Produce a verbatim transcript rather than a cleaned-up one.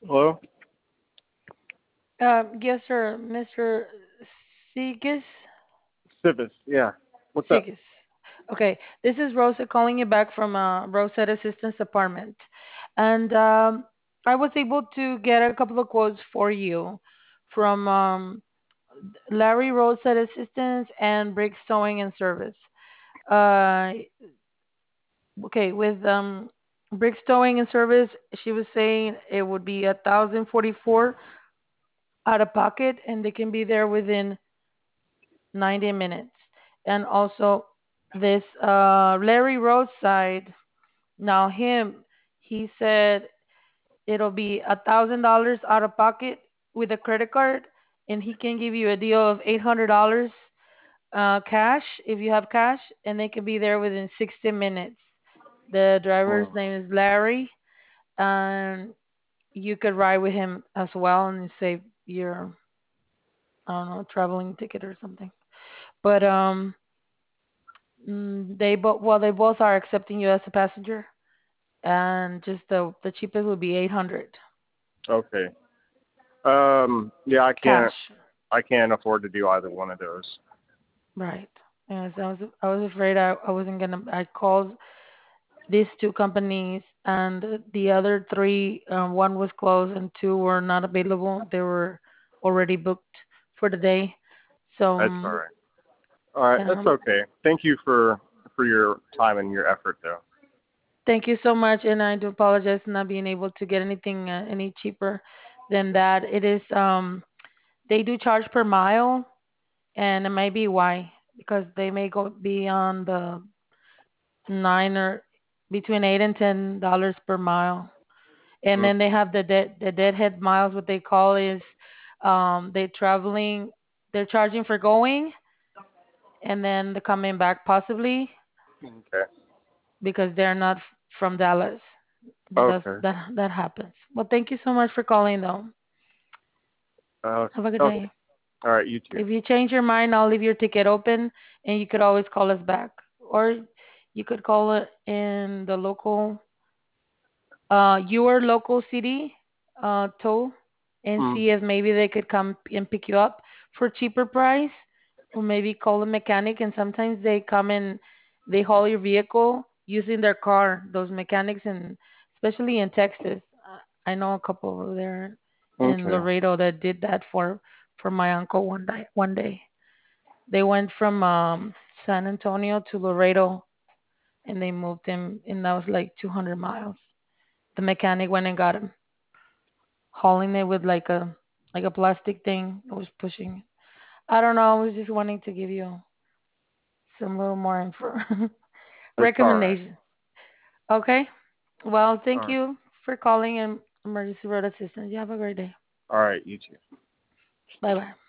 Hello? Uh, yes, sir, Mister Sigis. Civis, yeah. What's up? Sigis. Okay, this is Rosa calling you back from uh, Rosetta Assistance Department, and um, I was able to get a couple of quotes for you from um, Larry Rosetta Assistance and Brick Sewing and Service. Uh, okay, with um, Brick Sewing and Service, she was saying it would be a thousand forty-four out of pocket, and they can be there within ninety minutes. And also this uh Larry Roadside, now him, he said it'll be a thousand dollars out of pocket with a credit card, and he can give you a deal of eight hundred dollars uh cash if you have cash, and they can be there within sixty minutes. The driver's Oh, name is Larry, and you could ride with him as well and save your, I don't know, traveling ticket or something. But um Mm, they both, well, they both are accepting you as a passenger, and just the the cheapest would be eight hundred okay. Um, yeah, I can't, cash. I can't afford to do either one of those. Right. Yes, I was I was afraid I I wasn't gonna. I called these two companies, and the other three, um, one was closed and two were not available. They were already booked for the day. So That's all um, right. All right, that's um, okay. Thank you for for your time and your effort, though. thank you so much, and I do apologize for not being able to get anything uh, any cheaper than that. It is um they do charge per mile, and it might be why, because they may go be on the nine or between eight and ten dollars per mile, and Mm, then they have the dead the deadhead miles. What they call is um they traveling, they're charging for going and then the coming back possibly okay. because they're not f- from Dallas. But that's Okay. that that happens. Well, thank you so much for calling though. Uh, Have a good okay. day. All right, you too. If you change your mind, I'll leave your ticket open, and you could always call us back. Or you could call it in the local, uh, your local city, uh, tow, and Mm, see if maybe they could come and pick you up for cheaper price, or maybe call a mechanic. And sometimes they come and they haul your vehicle using their car. Those mechanics, and especially in Texas, uh, I know a couple over there in okay. Laredo that did that for for my uncle one day. One day. They went from um, San Antonio to Laredo, and they moved him, and that was like two hundred miles. The mechanic went and got him, hauling it with like a like a plastic thing that was pushing. I don't know. I was just wanting to give you some little more info That's all right. recommendation. Okay. Well, All thank right. you for calling and emergency road assistance. You have a great day. All right, you too. Bye bye.